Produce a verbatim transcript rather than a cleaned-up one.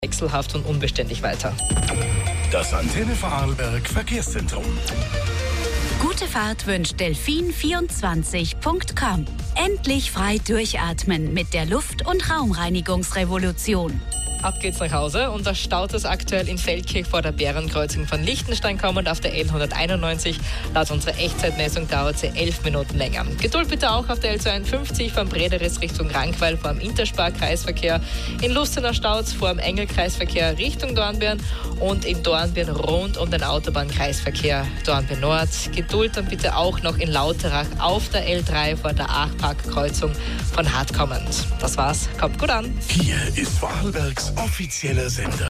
wechselhaft und unbeständig weiter. Das Antenne Vorarlberg Verkehrszentrum. Gute Fahrt wünscht Delfin vierundzwanzig Punkt com. Endlich frei durchatmen mit der Luft- und Raumreinigungsrevolution. Ab geht's nach Hause und da staut es aktuell in Feldkirch vor der Bärenkreuzung von Liechtenstein kommend auf der L hunderteinundneunzig. Laut unserer Echtzeitmessung dauert sie elf Minuten länger. Geduld bitte auch auf der L zweiundfünfzig vom Brederis Richtung Rankweil vor dem Interspar-Kreisverkehr. In Lustenau staut's vor dem Engel-Kreisverkehr Richtung Dornbirn und in Dornbirn rund um den Autobahn-Kreisverkehr Dornbirn Nord. Geduld dann bitte auch noch in Lauterach auf der L drei vor der Achpark-Kreuzung von Hart kommend. Das war's, kommt gut an. Hier ist Vorarlbergs offizieller Sender.